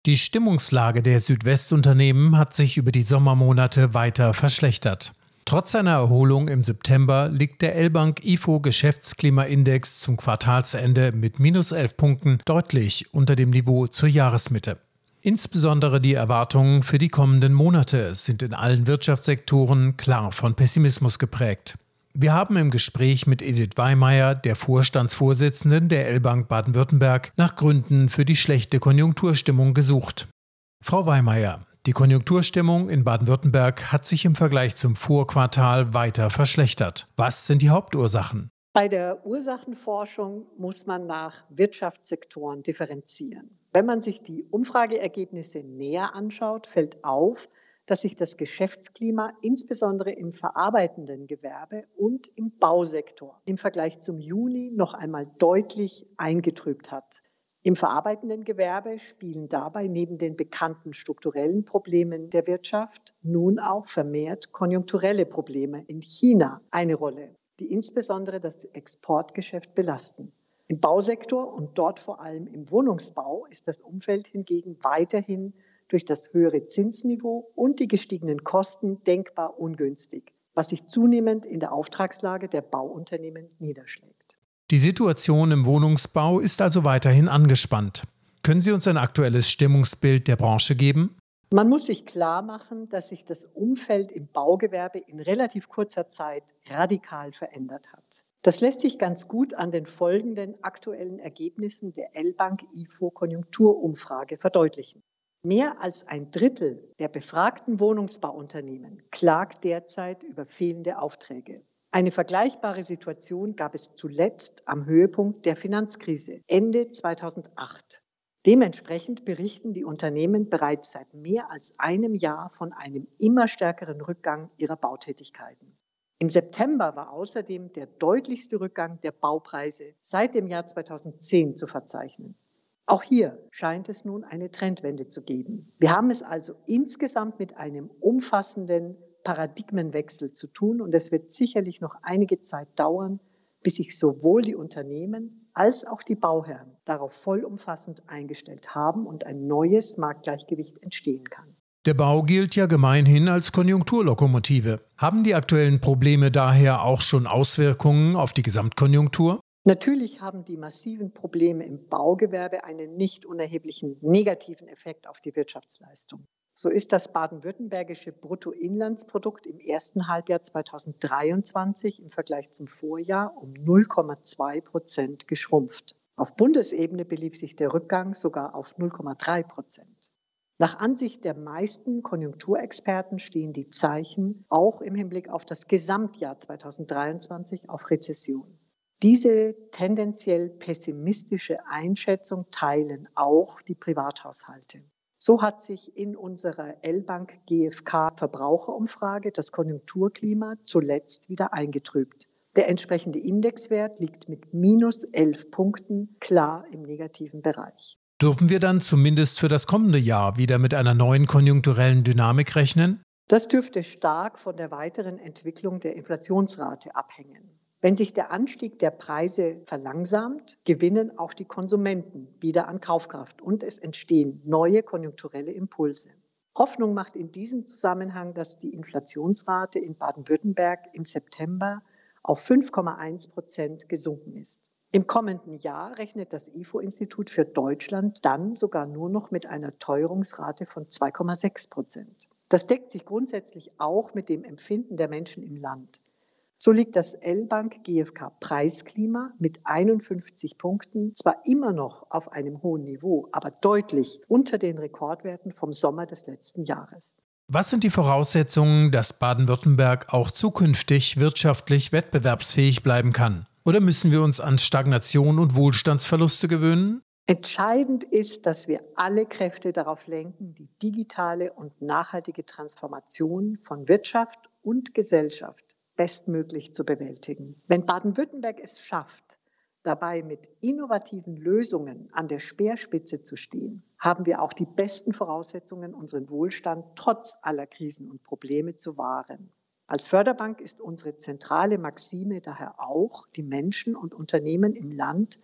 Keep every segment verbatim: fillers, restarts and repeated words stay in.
Die Stimmungslage der Südwestunternehmen hat sich über die Sommermonate weiter verschlechtert. Trotz seiner Erholung im September liegt der L-Bank I F O Geschäftsklimaindex zum Quartalsende mit minus elf Punkten deutlich unter dem Niveau zur Jahresmitte. Insbesondere die Erwartungen für die kommenden Monate sind in allen Wirtschaftssektoren klar von Pessimismus geprägt. Wir haben im Gespräch mit Edith Weimeyer, der Vorstandsvorsitzenden der L-Bank Baden-Württemberg, nach Gründen für die schlechte Konjunkturstimmung gesucht. Frau Weimeyer, die Konjunkturstimmung in Baden-Württemberg hat sich im Vergleich zum Vorquartal weiter verschlechtert. Was sind die Hauptursachen? Bei der Ursachenforschung muss man nach Wirtschaftssektoren differenzieren. Wenn man sich die Umfrageergebnisse näher anschaut, fällt auf, dass sich das Geschäftsklima insbesondere im verarbeitenden Gewerbe und im Bausektor im Vergleich zum Juni noch einmal deutlich eingetrübt hat. Im verarbeitenden Gewerbe spielen dabei neben den bekannten strukturellen Problemen der Wirtschaft nun auch vermehrt konjunkturelle Probleme in China eine Rolle, die insbesondere das Exportgeschäft belasten. Im Bausektor und dort vor allem im Wohnungsbau ist das Umfeld hingegen weiterhin durch das höhere Zinsniveau und die gestiegenen Kosten denkbar ungünstig, was sich zunehmend in der Auftragslage der Bauunternehmen niederschlägt. Die Situation im Wohnungsbau ist also weiterhin angespannt. Können Sie uns ein aktuelles Stimmungsbild der Branche geben? Man muss sich klar machen, dass sich das Umfeld im Baugewerbe in relativ kurzer Zeit radikal verändert hat. Das lässt sich ganz gut an den folgenden aktuellen Ergebnissen der L-Bank I F O Konjunkturumfrage verdeutlichen. Mehr als ein Drittel der befragten Wohnungsbauunternehmen klagt derzeit über fehlende Aufträge. Eine vergleichbare Situation gab es zuletzt am Höhepunkt der Finanzkrise Ende zweitausendacht. Dementsprechend berichten die Unternehmen bereits seit mehr als einem Jahr von einem immer stärkeren Rückgang ihrer Bautätigkeiten. Im September war außerdem der deutlichste Rückgang der Baupreise seit dem Jahr zweitausendzehn zu verzeichnen. Auch hier scheint es nun eine Trendwende zu geben. Wir haben es also insgesamt mit einem umfassenden Paradigmenwechsel zu tun und es wird sicherlich noch einige Zeit dauern, bis sich sowohl die Unternehmen als auch die Bauherren darauf vollumfassend eingestellt haben und ein neues Marktgleichgewicht entstehen kann. Der Bau gilt ja gemeinhin als Konjunkturlokomotive. Haben die aktuellen Probleme daher auch schon Auswirkungen auf die Gesamtkonjunktur? Natürlich haben die massiven Probleme im Baugewerbe einen nicht unerheblichen negativen Effekt auf die Wirtschaftsleistung. So ist das baden-württembergische Bruttoinlandsprodukt im ersten Halbjahr zweitausenddreiundzwanzig im Vergleich zum Vorjahr um null Komma zwei Prozent geschrumpft. Auf Bundesebene belief sich der Rückgang sogar auf null Komma drei Prozent. Nach Ansicht der meisten Konjunkturexperten stehen die Zeichen auch im Hinblick auf das Gesamtjahr zweitausenddreiundzwanzig auf Rezession. Diese tendenziell pessimistische Einschätzung teilen auch die Privathaushalte. So hat sich in unserer L-Bank G F K Verbraucherumfrage das Konjunkturklima zuletzt wieder eingetrübt. Der entsprechende Indexwert liegt mit minus elf Punkten klar im negativen Bereich. Dürfen wir dann zumindest für das kommende Jahr wieder mit einer neuen konjunkturellen Dynamik rechnen? Das dürfte stark von der weiteren Entwicklung der Inflationsrate abhängen. Wenn sich der Anstieg der Preise verlangsamt, gewinnen auch die Konsumenten wieder an Kaufkraft und es entstehen neue konjunkturelle Impulse. Hoffnung macht in diesem Zusammenhang, dass die Inflationsrate in Baden-Württemberg im September auf fünf Komma eins Prozent gesunken ist. Im kommenden Jahr rechnet das I F O-Institut für Deutschland dann sogar nur noch mit einer Teuerungsrate von zwei Komma sechs Prozent. Das deckt sich grundsätzlich auch mit dem Empfinden der Menschen im Land. So liegt das L-Bank G F K Preisklima mit einundfünfzig Punkten zwar immer noch auf einem hohen Niveau, aber deutlich unter den Rekordwerten vom Sommer des letzten Jahres. Was sind die Voraussetzungen, dass Baden-Württemberg auch zukünftig wirtschaftlich wettbewerbsfähig bleiben kann? Oder müssen wir uns an Stagnation und Wohlstandsverluste gewöhnen? Entscheidend ist, dass wir alle Kräfte darauf lenken, die digitale und nachhaltige Transformation von Wirtschaft und Gesellschaft bestmöglich zu bewältigen. Wenn Baden-Württemberg es schafft, dabei mit innovativen Lösungen an der Speerspitze zu stehen, haben wir auch die besten Voraussetzungen, unseren Wohlstand trotz aller Krisen und Probleme zu wahren. Als Förderbank ist unsere zentrale Maxime daher auch, die Menschen und Unternehmen im Land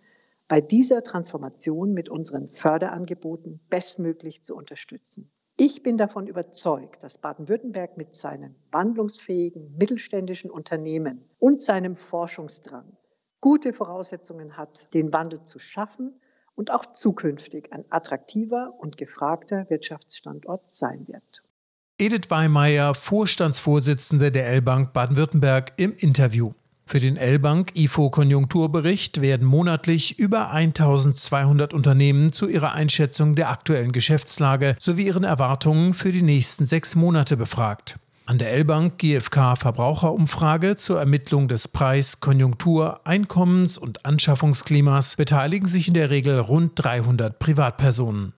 bei dieser Transformation mit unseren Förderangeboten bestmöglich zu unterstützen. Ich bin davon überzeugt, dass Baden-Württemberg mit seinen wandlungsfähigen mittelständischen Unternehmen und seinem Forschungsdrang gute Voraussetzungen hat, den Wandel zu schaffen und auch zukünftig ein attraktiver und gefragter Wirtschaftsstandort sein wird. Edith Weimeyer, Vorstandsvorsitzende der L-Bank Baden-Württemberg, im Interview. Für den L-Bank I F O-Konjunkturbericht werden monatlich über eintausendzweihundert Unternehmen zu ihrer Einschätzung der aktuellen Geschäftslage sowie ihren Erwartungen für die nächsten sechs Monate befragt. An der L-Bank G f K Verbraucherumfrage zur Ermittlung des Preis-, Konjunktur-, Einkommens- und Anschaffungsklimas beteiligen sich in der Regel rund dreihundert Privatpersonen.